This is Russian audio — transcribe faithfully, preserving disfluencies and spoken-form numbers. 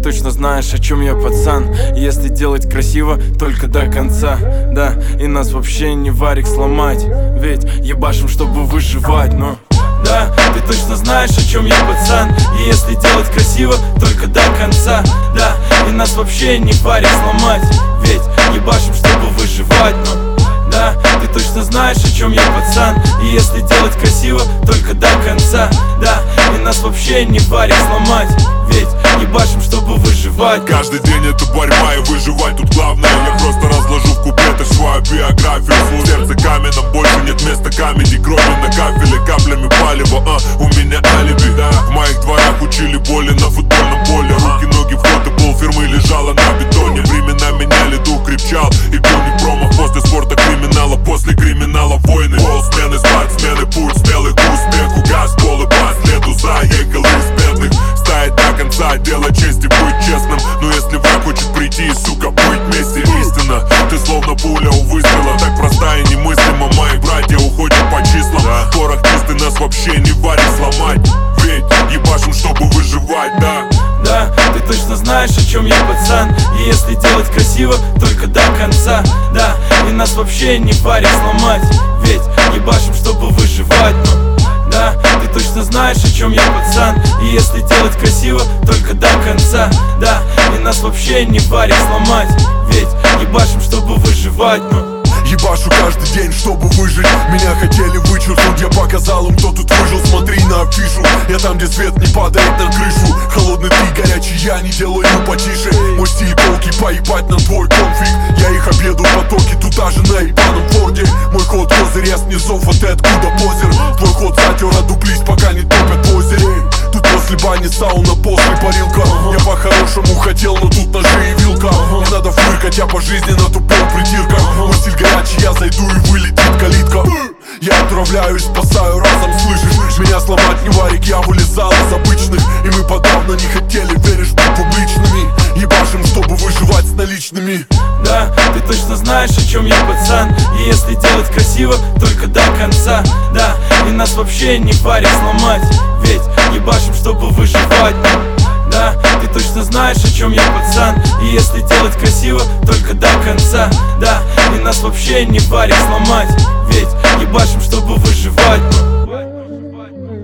точно знаешь, о чем я, пацан. Если делать красиво, только до конца. Да, и нас вообще не варик сломать. Ведь ебашим, чтобы выживать, но... Да, ты точно знаешь, о чем я, пацан. И если делать красиво, только до конца. Да, и нас вообще не варик сломать. Ведь ебашим, чтобы выживать, но... Да, ты точно знаешь, о чем я, пацан. И если делать красиво, только до конца. Да, и нас вообще не варик сломать. Ведь ебашим, чтобы выживать. Каждый день это борьба и выживать тут главное. Я просто разложу в куплетах свою биографию. В сердце каменном больше нет места камеди. Крови на кафеле, каплями палева, а, у меня алиби, да. В моих дворах учили боли на футбольном поле. Руки, ноги, вход и полфирмы лежала на бетоне. Времена меняли, дух крепчал и бил не промах. После спорта криминала, после криминала войны. Полсмены, спортсмены, путь смелый к успеху. Газ, колы, по следу заехал из бедных. Стоять до конца, дело чести, быть честным. Но если враг хочет прийти, сука, быть вместе. Истина, ты словно пуля у выстрела. Так проста и немыслима, мои братья уходят по числам. Да. Порох чистый, нас вообще не варит сломать. Ведь ебашим, чтобы выживать, да. Да, ты точно знаешь, о чем я, пацан. И если делать красиво, только до конца. Да, и нас вообще не варик сломать. Ведь ебашим, чтобы выживать, но... Да, ты точно знаешь, о чем я, пацан. И если делать красиво, только до конца. Да, и нас вообще не варик сломать. Ведь ебашим, чтобы выживать, но... Ебашу каждый день, чтобы выжить. Меня хотели вычеркнуть, я показал им, кто тут выжил. Смотри на афишу, я там, где свет не падает на крышу. Холодный ты, горячий я, не делаю потише. Мой стиль полки, поебать на твой конфиг. Я их обеду в потоке, туда же на ебаном форде. Мой ход козырь, я снизов, а ты откуда позер? Твой ход затер, одуплись, пока не топят в озере. Тут после бани сауна, после парилка. Я по-хорошему хотел, но тут ножи и вилка. Не надо фыркать, я по жизни на тупом притирка. Мой стиль горячий, я зайду и вылетит калитка. Я отправляюсь, спасаю разом, слышишь? Меня сломать не варик, я вылезал из обычных. И мы подавно не хотели, веришь, быть публичными. Ебашим, чтобы выживать с наличными. Да, ты точно знаешь, о чем я, пацан. И если делать красиво, только до конца. Да, и нас вообще не варик сломать. Ведь ебашим, чтобы выживать. Да, ты точно знаешь, о чем я, пацан. И если делать красиво, только до конца. Да, и нас вообще не варик сломать. Ведь ебашим, чтобы выживать.